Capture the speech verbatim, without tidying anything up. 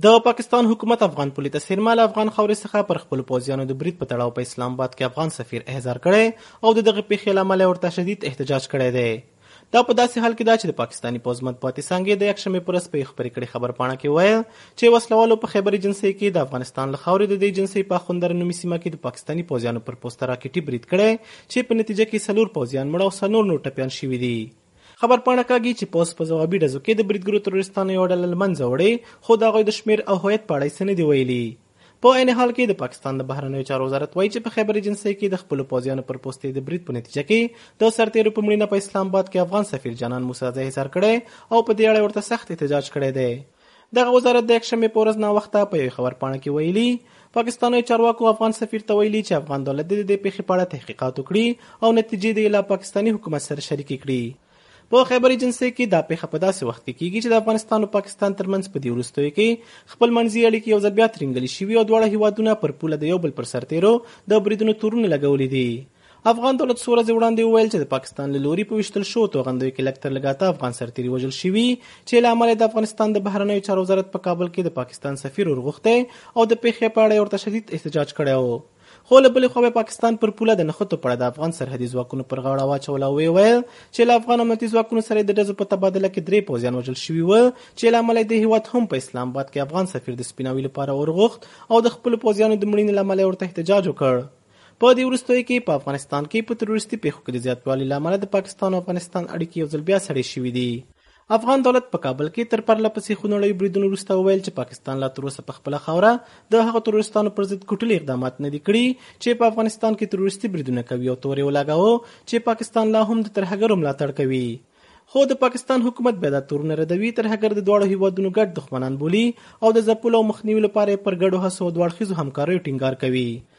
د پاکستان حکومت افغان پولي ته څیرمه له افغان خاورې څخه پر خپلو پوځیانو د برید په تړاو په اسلام آباد کې افغان سفیر احضار کړی او د دغه پیښې له امله ورته شدید احتجاج کړی دی. دا په داسې حال کې ده چې د پاکستاني پوځ مطبوعاتي څانګې د یکشنبې په ورځ په یوه خپرې کړې خبرپاڼه کې ویل چې وسلوالو په خیبر ایجنسۍ کې د افغانستان له خاورې د دې ایجنسۍ په اخوندره نومي سیمه کې د پاکستاني پوځیانو پر پوسته راکټي برید کړی چې په نتیجه کې څلور پوځیان مړه او څلور نور ټپیان شوي دي. خبرپاڼه کاږي چې پوځ په ځوابي ډزو کې د بریدګرو تروریستانو یوه ډله له منځه وړې، خو د هغوی د شمېر او هویت په اړه یې څه نه دي ویلي. په عین حال کې د پاکستان د بهرنیو چارو وزارت وایي چې په خیبر ایجنسۍ کې د خپلو پوځیانو پر پوستې د برید په نتیجه کې د سرتیرو په مړینه په اسلام آباد کې افغان سفیر جانان موسیزی احضار کړی او په دې اړه ورته سخت احتجاج کړی دی. دغه وزارت د یکشنبې په ورځ ناوخته په یوې خبرپاڼه کې ویلي پاکستاني چارواکو افغان سفیر ته ویلي چې افغان دولت د دې پیښې په اړه تحقیقات وکړي او نتیجې د له پاکستاني حکومت سره شریکې کړي. په خیبر ایجنسۍ کې دا پیښه په داسې وخت کې کیږي چې د افغانستان او پاکستان ترمنځ په دې وروستیو کې خپل منځي اړیکې یو ځل بیا ترینګلې شوي او دواړه هیوادونه پر پوله د یو بل پر سرتیرو د بریدونو تورونه لګولي دي. افغان دولت څو ورځې وړاندې وویل چې د پاکستان له لوري په ویشتل شوو توغندیو کې لږ تر لږه اته افغان سرتیري وژل شوي چې له امله د افغانستان د بهرنیو چارو وزارت په کابل کې د پاکستان سفیر ورغوښتی او د پیښې په اړه یې ورته شدید احتجاج کړی و. خو له بلې خوا پاکستان پر پوله د نښتو په اړه د افغان سرحدي ځواکونو پر غاړه واچول او ویې ویل چې له افغان امنیتي ځواکونو سره د ډزو په تبادله کې درې پوځیان وژل شوي وو چې له امله د هیواد هم په اسلام آباد کې افغان سفیر د سپیناوي لپاره ورغوښت او د خپلو پوځیانو د مړینې له امله ورته احتجاج وکړ. په دې وروستیو کې په افغانستان کې په تروریستي پیښو کې د زیاتوالي له امله د پاکستان او افغانستان اړیکې یو ځل بیا سړې شوي دي. افغان دولت په کابل کې تر پرله پسې خونړیو بریدونو وروسته وویل چې پاکستان لا تر اوسه په خپله خاوره د هغو تروریستانو پر ضد کوټلي اقدامات نه دي کړي چې په افغانستان کې تروریستي بریدونه کوي او تور یې ولګاوه چې پاکستان لا هم د ترهګرو ملاتړ کوي. خو د پاکستان حکومت بیا دا تورونه ردوي، ترهګر د دواړو هیوادونو ګډ دښمنان بولي او د ځپلو او مخنیوي لپاره پر ګډو هڅو او دوه اړخیزو همکاریو ټینګار کوي.